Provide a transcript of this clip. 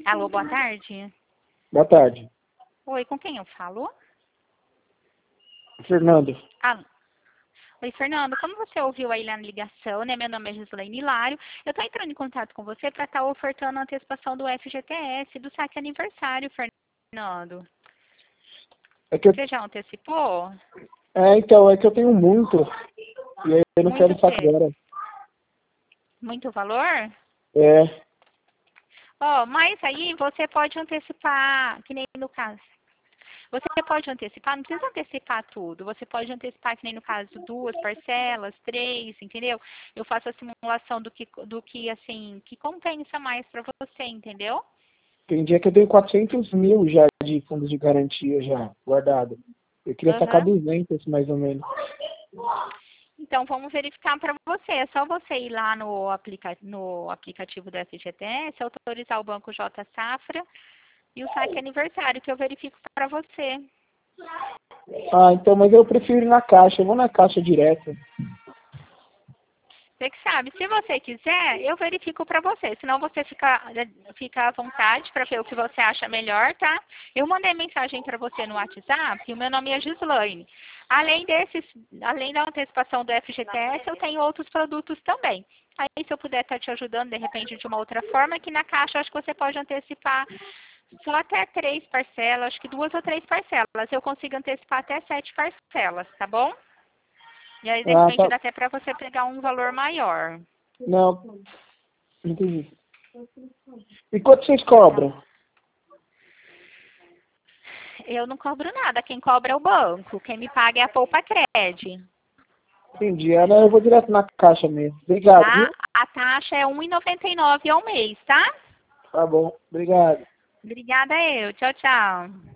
Alô, boa tarde. Boa tarde. Oi, com quem eu falo? Fernando. Oi, Fernando. Como você ouviu aí na ligação, né? Meu nome é Gislaine Hilário. Eu estou entrando em contato com você para estar ofertando a antecipação do FGTS do saque aniversário, Fernando. É que Você já antecipou? então, é que eu tenho muito. E aí eu não Muito quero o sacar quê? agora. Muito valor? É. Mas aí você pode antecipar, que nem no caso. Você pode antecipar, não precisa antecipar tudo. Você pode antecipar, que nem no caso, 2 parcelas, 3, entendeu? Eu faço a simulação do que assim, que compensa mais para você, entendeu? Tem dia que eu tenho 400 mil já de fundos de garantia já guardado. Eu queria sacar Aham. 200 mais ou menos. Então, vamos verificar para você. É só você ir lá no aplicativo do FGTS, autorizar o Banco J Safra e o saque aniversário, que eu verifico para você. Ah, então, mas eu prefiro ir na caixa. Eu vou na caixa direto. Você que sabe. Se você quiser, eu verifico para você. Senão você fica à vontade para ver o que você acha melhor, tá? Eu mandei mensagem para você no WhatsApp e o meu nome é Gislaine. Além da antecipação do FGTS, eu tenho outros produtos também. Aí, se eu puder estar te ajudando, de repente, de uma outra forma, aqui na caixa, acho que você pode antecipar só até 3 parcelas, acho que 2 ou 3 parcelas. Eu consigo antecipar até 7 parcelas, tá bom? E aí, de Ah, repente, tá. dá até para você pegar um valor maior. Não, entendi. E quanto vocês cobram? Eu não cobro nada. Quem cobra é o banco. Quem me paga é a Poupa Cred. Entendi. Ah, não, eu vou direto na caixa mesmo. Obrigado, Tá? viu? A taxa é R$ 1,99 ao mês, tá? Tá bom. Obrigado. Obrigada eu. Tchau, tchau.